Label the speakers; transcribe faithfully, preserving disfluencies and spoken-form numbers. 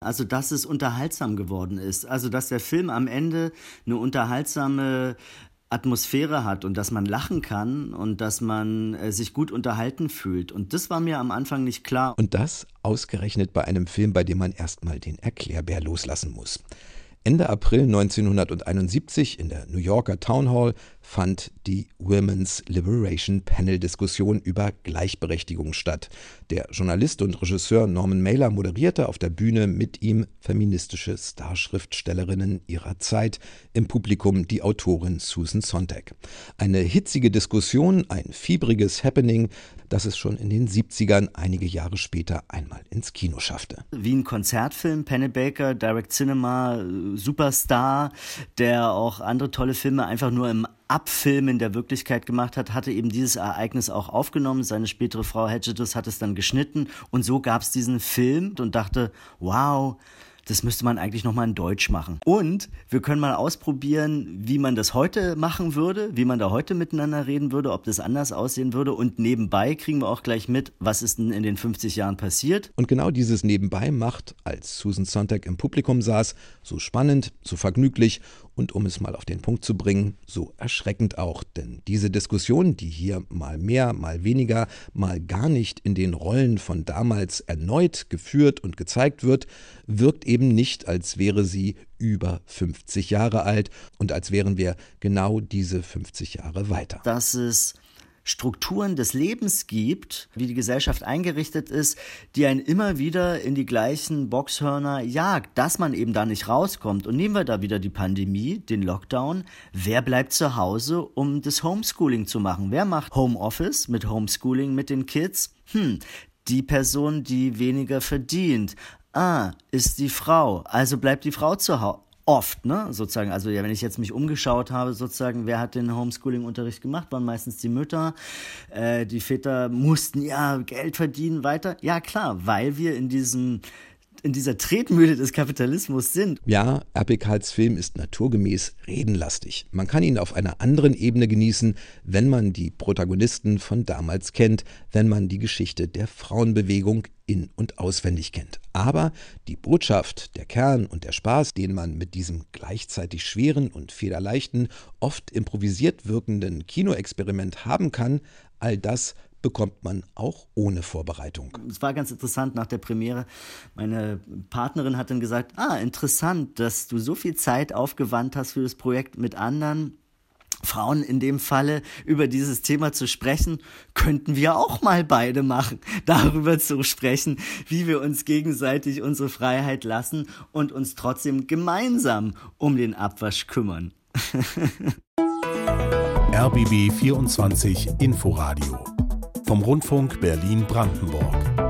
Speaker 1: Also, dass es unterhaltsam geworden ist. Also, dass der Film am Ende eine unterhaltsame Atmosphäre hat und dass man lachen kann und dass man äh, sich gut unterhalten fühlt. Und das war mir am Anfang nicht klar.
Speaker 2: Und das ausgerechnet bei einem Film, bei dem man erstmal den Erklärbär loslassen muss. Ende April neunzehnhunderteinundsiebzig in der New Yorker Town Hall fand die Women's Liberation Panel Diskussion über Gleichberechtigung statt. Der Journalist und Regisseur Norman Mailer moderierte auf der Bühne mit ihm feministische Starschriftstellerinnen ihrer Zeit, im Publikum die Autorin Susan Sontag. Eine hitzige Diskussion, ein fiebriges Happening, das es schon in den siebzigern, einige Jahre später, einmal ins Kino schaffte.
Speaker 1: Wie ein Konzertfilm, Pennebaker, Direct Cinema, Superstar, der auch andere tolle Filme einfach nur im Abfilmen der Wirklichkeit gemacht hat, hatte eben dieses Ereignis auch aufgenommen. Seine spätere Frau Hedges hat es dann geschnitten und so gab es diesen Film und dachte, wow, das müsste man eigentlich nochmal in Deutsch machen. Und wir können mal ausprobieren, wie man das heute machen würde, wie man da heute miteinander reden würde, ob das anders aussehen würde. Und nebenbei kriegen wir auch gleich mit, was ist denn in den fünfzig Jahren passiert.
Speaker 2: Und genau dieses Nebenbei macht, als Susan Sontag im Publikum saß, so spannend, so vergnüglich und um es mal auf den Punkt zu bringen, so erschreckend auch. Denn diese Diskussion, die hier mal mehr, mal weniger, mal gar nicht in den Rollen von damals erneut geführt und gezeigt wird, wirkt eben nicht, als wäre sie über fünfzig Jahre alt und als wären wir genau diese fünfzig Jahre weiter.
Speaker 1: Dass es Strukturen des Lebens gibt, wie die Gesellschaft eingerichtet ist, die einen immer wieder in die gleichen Boxhörner jagt, dass man eben da nicht rauskommt. Und nehmen wir da wieder die Pandemie, den Lockdown. Wer bleibt zu Hause, um das Homeschooling zu machen? Wer macht Homeoffice mit Homeschooling mit den Kids? Hm, die Person, die weniger verdient. Ah, ist die Frau. Also bleibt die Frau zu Hause. Oft, ne, sozusagen, also ja, wenn ich jetzt mich umgeschaut habe, sozusagen, wer hat den Homeschooling-Unterricht gemacht, waren meistens die Mütter, äh, die Väter mussten ja Geld verdienen weiter, ja klar, weil wir in diesem in dieser Tretmühle des Kapitalismus sind.
Speaker 2: Ja, Erbig-Hals Film ist naturgemäß redenlastig. Man kann ihn auf einer anderen Ebene genießen, wenn man die Protagonisten von damals kennt, wenn man die Geschichte der Frauenbewegung in- und auswendig kennt. Aber die Botschaft, der Kern und der Spaß, den man mit diesem gleichzeitig schweren und federleichten, oft improvisiert wirkenden Kinoexperiment haben kann, all das bekommt man auch ohne Vorbereitung.
Speaker 1: Es war ganz interessant nach der Premiere. Meine Partnerin hat dann gesagt, ah, interessant, dass du so viel Zeit aufgewandt hast für das Projekt mit anderen Frauen in dem Falle über dieses Thema zu sprechen, könnten wir auch mal beide machen, darüber zu sprechen, wie wir uns gegenseitig unsere Freiheit lassen und uns trotzdem gemeinsam um den Abwasch kümmern.
Speaker 3: R B B vierundzwanzig Inforadio vom Rundfunk Berlin-Brandenburg.